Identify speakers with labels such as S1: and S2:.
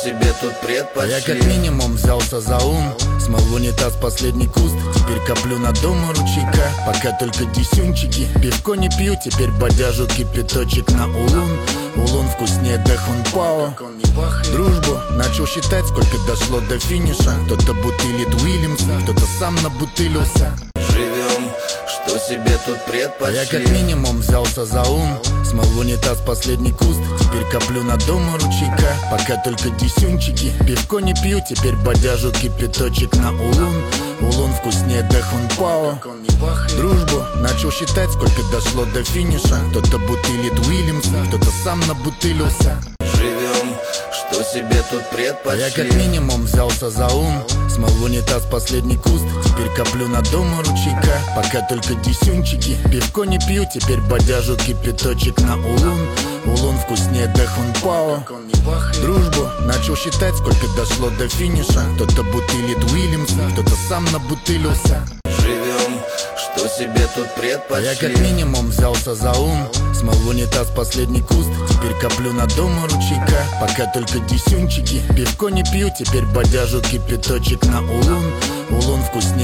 S1: себе тут предпочли.
S2: Я как минимум взялся за ум, смыл в унитаз последний куст. Теперь коплю на дом у ручейка, пока только десюнчики. Пивко не пью, теперь бодяжу кипяточек на улун. Улун вкуснее Дахун Пао. Дружбу начал считать, сколько дошло до финиша. Кто-то бутылит Уильямса, кто-то сам набутылился.
S1: Живем, что себе тут предпочли.
S2: Я как минимум взялся за ум, смыл в унитаз последний куст. Теперь коплю на дом у ручейка, пока только десюнчики. Пивко не пью, теперь бодяжу кипяточек на улун. Улун вкуснее Дахун Пао. Дружбу начал считать, сколько дошло до финиша. Кто-то бутылит Уильямса, кто-то сам набутылился.
S1: Живем, что себе тут предпочли.
S2: Я как минимум взялся за ум, смыл в унитаз последний куст. Теперь коплю на дом у ручейка, пока только десюнчики. Пивко не пью, теперь бодяжу кипяточек на улун. Улун вкуснее Дахун Пао. Дружбу начал считать, сколько дошло до финиша. Кто-то бутылит Уильямса, кто-то сам набутылился.
S1: Живем, что себе тут предпочли.
S2: Я как минимум взялся за ум, смыл в унитаз последний куст. Теперь коплю на дом у ручейка, пока только десюнчики. Пивко не пью, теперь бодяжу кипяточек на улун. Улун вкуснее